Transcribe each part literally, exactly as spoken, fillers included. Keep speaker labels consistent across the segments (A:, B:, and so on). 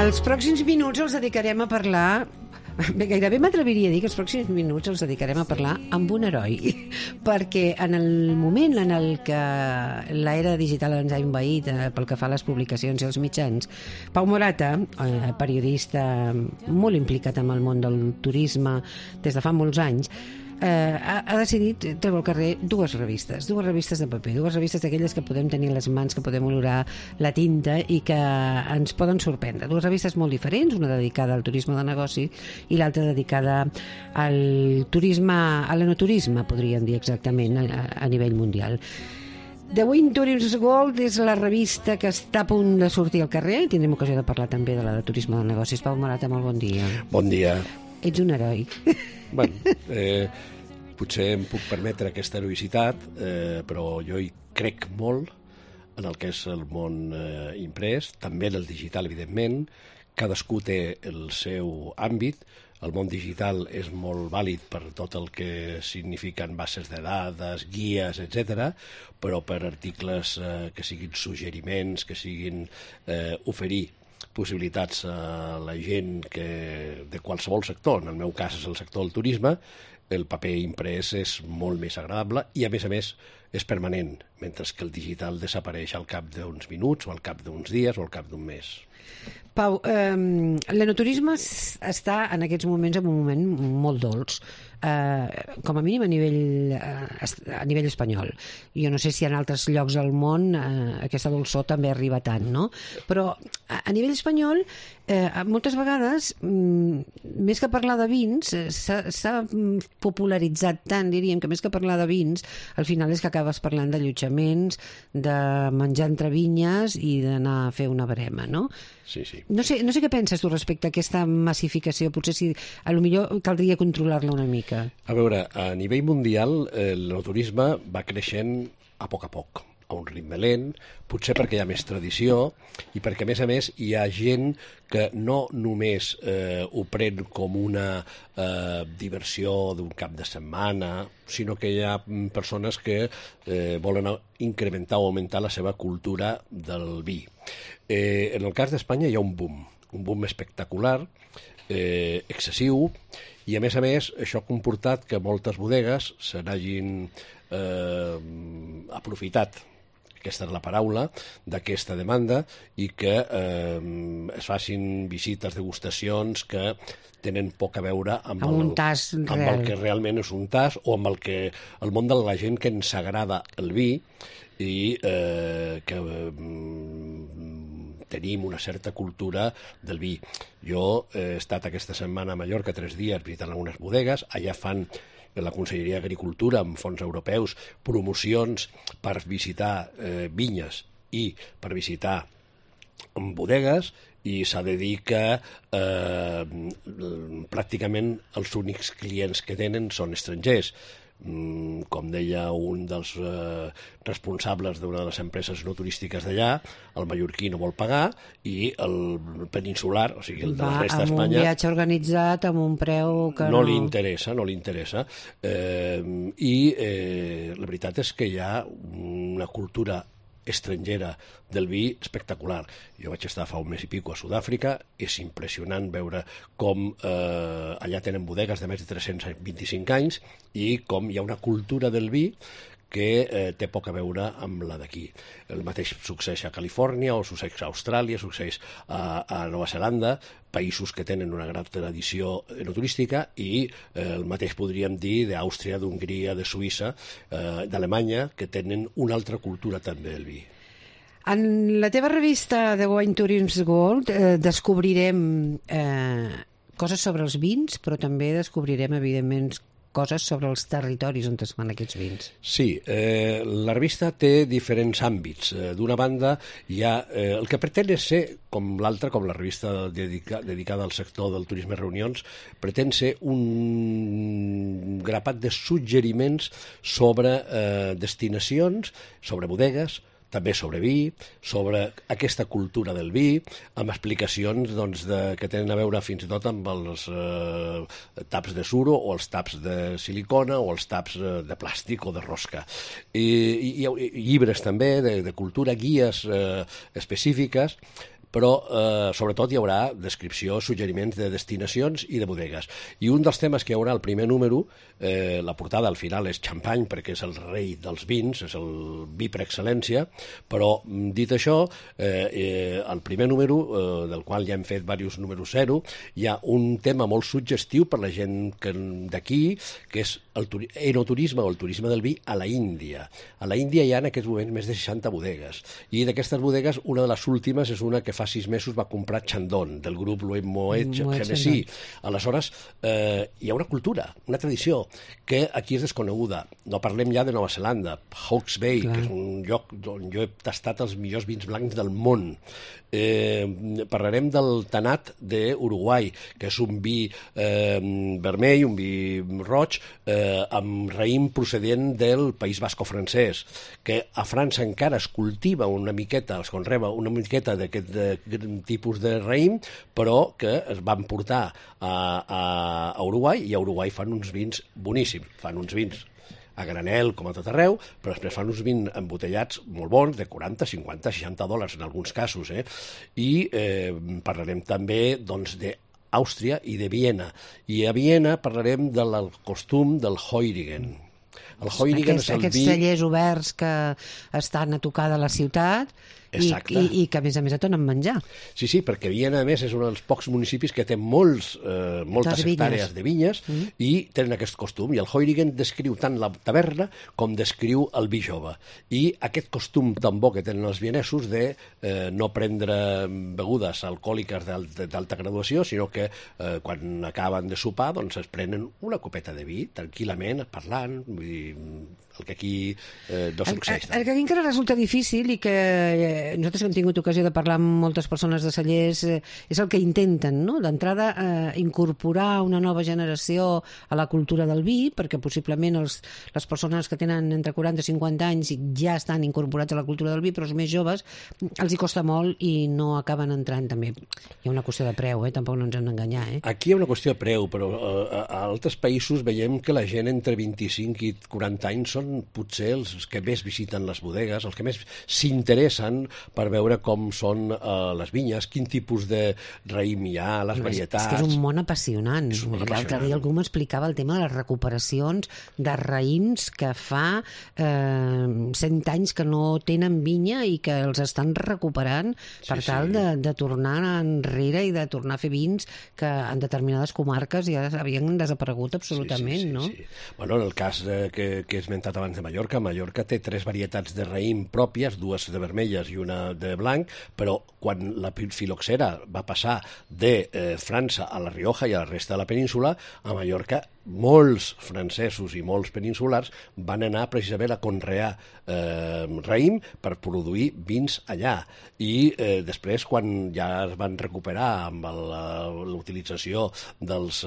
A: Els pròxims minuts els dedicarem a parlar... Bé, gairebé m'atreviria a dir que els pròxims minuts els dedicarem a parlar amb un heroi, perquè en el moment en el que l'era digital ens ha envaït eh, pel que fa a les publicacions i els mitjans, Pau Morata, eh, periodista molt implicat en el món del turisme des de fa molts anys, eh, ha, ha decidit treure al carrer dues revistes, dues revistes de paper, dues revistes d'aquelles que podem tenir a les mans, que podem olorar la tinta i que ens poden sorprendre. Dues revistes molt diferents, una dedicada al turisme de negoci i l'altra dedicada al turisme, a l'enoturisme, podríem dir exactament, a, a nivell mundial. The Wine Tourism World és la revista que està a punt de sortir al carrer. Tindrem ocasió de parlar també de la de turisme de negocis. Pau Morata, molt bon dia.
B: Bon dia.
A: Ets un heroi.
B: Bueno, eh, potser em puc permetre aquesta heroïcitat, eh, però jo hi crec molt en el que és el món eh, imprès, també en el digital, evidentment. Cadascú té el seu àmbit. El món digital és molt vàlid per tot el que signifiquen bases de dades, guies, etcètera, però per articles eh, que siguin suggeriments, que siguin eh, oferir possibilitats a la gent que, de qualsevol sector, en el meu cas és el sector del turisme, el paper imprès és molt més agradable i, a més a més, és permanent, mentre que el digital desapareix al cap d'uns minuts o al cap d'uns dies o al cap d'un mes.
A: Pau, eh, l'enoturisme està en aquests moments en un moment molt dolç, eh, com a mínim a nivell, eh, a nivell espanyol. Jo no sé si en altres llocs del món eh, aquesta dolçor també arriba tant, no? Però a, a nivell espanyol, eh, moltes vegades, mm, més que parlar de vins, s'ha popularitzat tant, diríem, que més que parlar de vins, al final és que acabes parlant d'allotjaments, de menjar entre vinyes i d'anar a fer una barema, no?
B: Sí, sí.
A: No sé, no sé què penses tu respecte a aquesta massificació. Potser si a lo millor caldria controlar-la una mica.
B: A veure, a nivell mundial eh, l'enoturisme va creixent a poc a poc, a un ritme lent, potser perquè hi ha més tradició i perquè, a més a més, hi ha gent que no només eh, ho pren com una eh, diversió d'un cap de setmana, sinó que hi ha persones que eh, volen incrementar o augmentar la seva cultura del vi. Eh, en el cas d'Espanya hi ha un boom, un boom espectacular, eh, excessiu, i a més a més això ha comportat que moltes bodegues se n'hagin eh, aprofitat, aquesta és la paraula, d'aquesta demanda i que eh, es facin visites, degustacions que tenen poc a veure amb,
A: amb,
B: el,
A: un tas
B: amb
A: real.
B: el que realment és un tas o amb el que el món de la gent que ens agrada el vi i eh, que eh, tenim una certa cultura del vi. Jo he estat aquesta setmana a Mallorca tres dies visitant algunes bodegues, allà fan la Conselleria d'Agricultura amb fons europeus promocions per visitar eh, vinyes i per visitar bodegues, i s'ha de dir que eh, pràcticament els únics clients que tenen són estrangers. Com deia un dels eh, responsables d'una de les empreses no turístiques d'allà, el mallorquí no vol pagar i el peninsular, o sigui, el de la resta d'Espanya...
A: Amb un viatge organitzat, amb un preu que
B: no...
A: No
B: li interessa, no li interessa. Eh, I eh, la veritat és que hi ha una cultura estrangera del vi espectacular. Jo vaig estar fa un mes i pico a Sud-àfrica, és impressionant veure com eh, allà tenen bodegues de més de tres-cents vint-i-cinc anys i com hi ha una cultura del vi que eh, té poc a veure amb la d'aquí. El mateix succeeix a Califòrnia, o succeeix a Austràlia, succeeix a, a Nova Zelanda, països que tenen una gran tradició enoturística, i eh, el mateix podríem dir d'Àustria, d'Hongria, de Suïssa, eh, d'Alemanya, que tenen una altra cultura també del vi.
A: En la teva revista The Wine Tourism World eh, descobrirem eh, coses sobre els vins, però també descobrirem, evidentment, coses sobre els territoris on es fan aquests vins.
B: Sí, eh, la revista té diferents àmbits. Eh, D'una banda, hi ha, eh, el que pretén és ser, com l'altra, com la revista dedica, dedicada al sector del turisme i reunions, pretén ser un grapat de suggeriments sobre eh, destinacions, sobre bodegues, també sobre vi, sobre aquesta cultura del vi, amb explicacions doncs, de, que tenen a veure fins i tot amb els eh, taps de suro o els taps de silicona o els taps eh, de plàstic o de rosca. I, i, i llibres també de, de cultura, guies eh, específiques, però eh, sobretot hi haurà descripció, suggeriments de destinacions i de bodegues. I un dels temes que hi haurà al primer número, eh, la portada al final és xampany, perquè és el rei dels vins, és el vi per excel·lència, però dit això, eh, eh, el primer número, eh, del qual ja hem fet diversos números zero, hi ha un tema molt suggestiu per la gent d'aquí, que és el enoturisme o el turisme del vi a la Índia. A la Índia hi ha en aquests moments més de seixanta bodegues, i d'aquestes bodegues una de les últimes és una que fa sis mesos va comprar Chandon, del grup Louis Moet Hennessy. Aleshores, eh, hi ha una cultura, una tradició, que aquí és desconeguda. No parlem ja de Nova Zelanda, Hawke's Bay, Clar. que és un lloc on jo he tastat els millors vins blancs del món. Eh, parlarem del Tanat d'Uruguai, que és un vi eh, vermell, un vi roig, eh, amb raïm procedent del País Basco francès, que a França encara es cultiva una miqueta, es conreba una miqueta d'aquest tipus de raïm, però que es van portar a, a, a Uruguai, i a Uruguai fan uns vins boníssims, fan uns vins a granel, com a tot arreu, però després fan uns vins embotellats molt bons, de quaranta, cinquanta, seixanta dòlars en alguns casos, eh? I eh, parlarem també, doncs, d'Àustria i de Viena. I a Viena parlarem del costum del Heurigen. El Heurigen
A: Aquest,
B: és el
A: aquests
B: vi...
A: cellers oberts que estan a tocar de la ciutat i, i, i que, a més a més, et donen menjar.
B: Sí, sí, perquè Viena, a més, és un dels pocs municipis que té molts, eh, moltes hectàrees de vinyes mm. i tenen aquest costum. I el Heurigen descriu tant la taverna com descriu el vi jove. I aquest costum tan bo que tenen els vienesos de eh, no prendre begudes alcohòliques d'alta graduació, sinó que eh, quan acaben de sopar doncs es prenen una copeta de vi, tranquil·lament, parlant, vull dir, el que aquí eh, no succeeix.
A: El, el que aquí encara resulta difícil i que eh, nosaltres hem tingut ocasió de parlar amb moltes persones de cellers eh, és el que intenten, no? D'entrada eh, incorporar una nova generació a la cultura del vi, perquè possiblement els, les persones que tenen entre quaranta i cinquanta anys ja estan incorporats a la cultura del vi, però els més joves els hi costa molt i no acaben entrant també. Hi ha una qüestió de preu, eh? Tampoc no ens hem d'enganyar. Eh?
B: Aquí hi ha una qüestió de preu, però eh, a altres països veiem que la gent entre vint-i-cinc i quaranta anys són potser els que més visiten les bodegues, els que més s'interessen per veure com són uh, les vinyes, quin tipus de raïm hi ha, les
A: no,
B: varietats...
A: És que és un món apassionant. L'altre dia algú m'explicava el tema de les recuperacions de raïms que fa eh, cent anys que no tenen vinya i que els estan recuperant per sí, tal sí. De, de tornar enrere i de tornar a fer vins que en determinades comarques ja havien desaparegut absolutament,
B: sí, sí, sí,
A: no?
B: Sí. Bueno, en el cas eh, que, que he esmentat abans de Mallorca, Mallorca té tres varietats de raïm pròpies, dues de vermelles i una de blanc, però quan la filoxera va passar de eh, França a la Rioja i a la resta de la península, a Mallorca molts francesos i molts peninsulars van anar precisament a conrear eh, raïm per produir vins allà. I eh, després, quan ja es van recuperar amb l'utilització dels,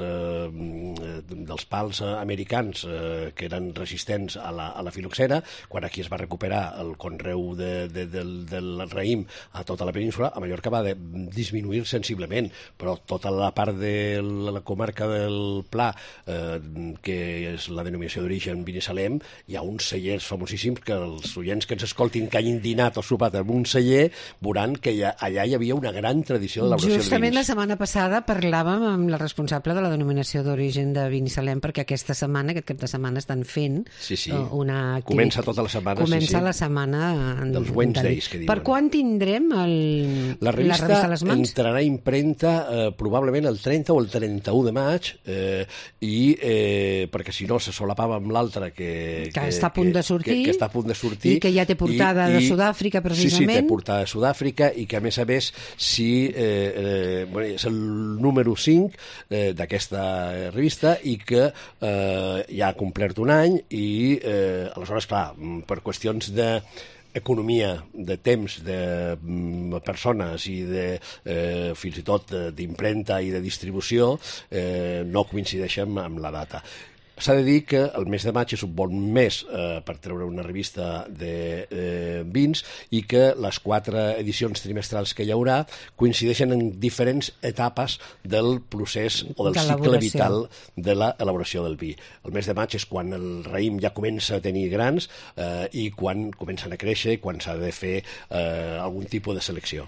B: eh, dels pals americans eh, que eren resistents a la, a la filoxera, quan aquí es va recuperar el conreu de, de, del, del raïm a tota la península, a Mallorca va de, disminuir sensiblement, però tota la part de la comarca del Pla eh, que és la denominació d'origen Binissalem, hi ha uns cellers famosíssims que els oients que ens escoltin que hagin dinat o sopat en un celler veuran que ja, allà hi havia una gran tradició d'elaboració de vins.
A: Justament la setmana passada parlàvem amb la responsable de la denominació d'origen de Binissalem, perquè aquesta setmana, aquest cap de setmana estan fent
B: sí, sí.
A: una activitat.
B: Comença tota la setmana.
A: Comença
B: sí, sí.
A: la setmana en,
B: dels Wednesdays, que diuen.
A: Per quan tindrem el,
B: la revista,
A: la revista a les mans?
B: Entrarà a impremta eh, probablement el trenta o el trenta-u de maig eh, i eh, perquè si no se solapava amb l'altre que,
A: que, que, està a punt de sortir,
B: que, que està a punt de sortir
A: i que ja té portada i, de Sud-àfrica precisament.
B: Sí, sí, té portada de Sud-àfrica i que a més a més si, eh, eh, bueno, és el número cinc eh, d'aquesta revista i que eh, ja ha complert un any i eh, aleshores, clar, per qüestions de economia, de temps, de mm, persones i de, eh, fins i tot d'impremta i de distribució, eh, no coincideixen amb la data. S'ha de dir que el mes de maig és un bon mes eh, per treure una revista de eh, vins i que les quatre edicions trimestrals que hi haurà coincideixen en diferents etapes del procés o del cicle vital de l'elaboració del vi. El mes de maig és quan el raïm ja comença a tenir grans eh, i quan comencen a créixer i quan s'ha de fer eh, algun tipus de selecció.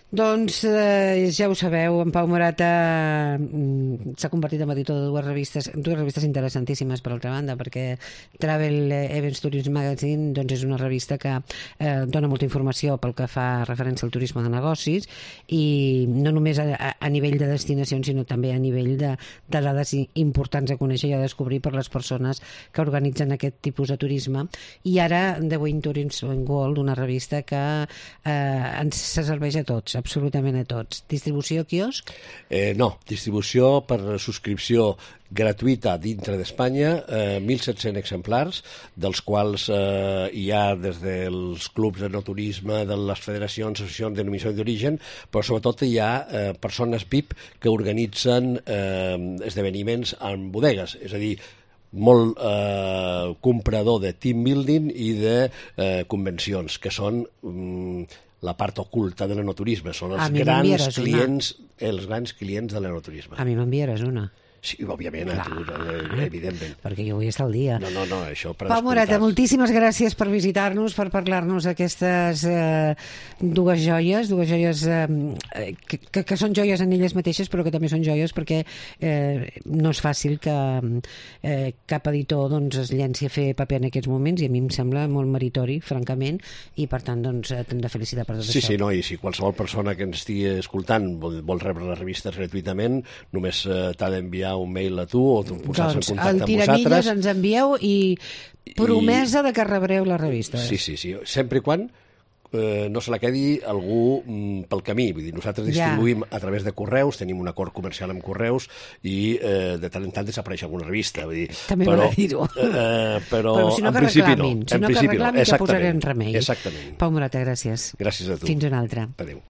A: Doncs eh, ja ho sabeu, en Pau Morata mm, s'ha convertit en editor de dues revistes, dues revistes interessantíssimes per altra banda, perquè Travel Events Tourism Magazine doncs és una revista que eh, dona molta informació pel que fa referència al turisme de negocis, i no només a, a nivell de destinacions, sinó també a nivell de, de dades importants a conèixer i a descobrir per les persones que organitzen aquest tipus de turisme. I ara The Win Tourism World, una revista que eh, ens serveix a tots, absolutament a tots. Distribució quiosc?
B: Eh, no, distribució per subscripció gratuïta dintre d'Espanya, eh, mil set-cents exemplars, dels quals eh, hi ha des dels clubs de no turisme, de les federacions, associacions de denominació d'origen, però sobretot hi ha eh, persones V I P que organitzen eh, esdeveniments en bodegues, és a dir, molt eh, comprador de team building i de eh, convencions, que són mm, la part oculta de l'enoturisme, són els grans clients, els grans clients de l'enoturisme.
A: A mi m'enviaràs una.
B: Sí, òbviament, a tu, evidentment.
A: Perquè jo vull estar al dia.
B: No, no, no, això per
A: Pau Morata, moltíssimes gràcies per visitar-nos, per parlar-nos d'aquestes eh, dues joies, dues joies eh, que, que, que són joies en elles mateixes, però que també són joies perquè eh, no és fàcil que eh, cap editor doncs, es llenci a fer paper en aquests moments, i a mi em sembla molt meritori, francament, i per tant doncs, t'hem de felicitar per tot
B: sí,
A: això.
B: Sí, no, i si qualsevol persona que ens estigui escoltant vol, vol rebre les revistes gratuïtament, només eh, t'ha d'enviar un mail a tu o posar-se
A: doncs,
B: en contacte amb vosaltres.
A: Doncs el Tiramilles ens envieu i promesa I... de que rebreu les revistes.
B: Sí, sí, sí. Sempre i quan eh, no se la quedi algú mm, pel camí. Vull dir, nosaltres distribuïm ja. a través de correus, tenim un acord comercial amb correus i eh, de tant en tant desapareix alguna revista. Vull dir,
A: també
B: però,
A: m'ha dir-ho.
B: Eh, però,
A: però si no
B: en
A: que
B: principi
A: reclamin,
B: no.
A: Si
B: en
A: no que
B: principi
A: reclamin
B: no.
A: que posarem remei.
B: Exactament.
A: Pau Morata, gràcies.
B: Gràcies a tu.
A: Fins una altra.
B: Adéu.